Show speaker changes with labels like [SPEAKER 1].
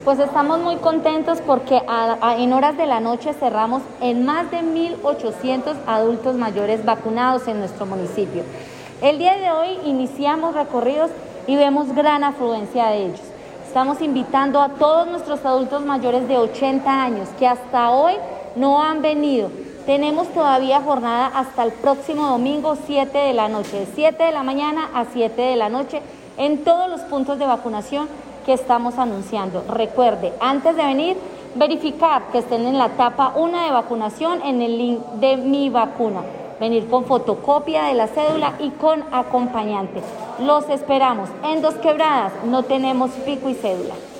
[SPEAKER 1] Pues estamos muy contentos porque en horas de la noche cerramos en más de 1.800 adultos mayores vacunados en nuestro municipio. El día de hoy iniciamos recorridos y vemos gran afluencia de ellos. Estamos invitando a todos nuestros adultos mayores de 80 años que hasta hoy no han venido. Tenemos todavía jornada hasta el próximo domingo 7 de la noche, de 7 de la mañana a 7 de la noche en todos los puntos de vacunación que estamos anunciando. Recuerde, antes de venir, verificar que estén en la etapa 1 de vacunación en el link de Mi Vacuna. Venir con fotocopia de la cédula y con acompañante. Los esperamos. En Dos Quebradas no tenemos pico y cédula.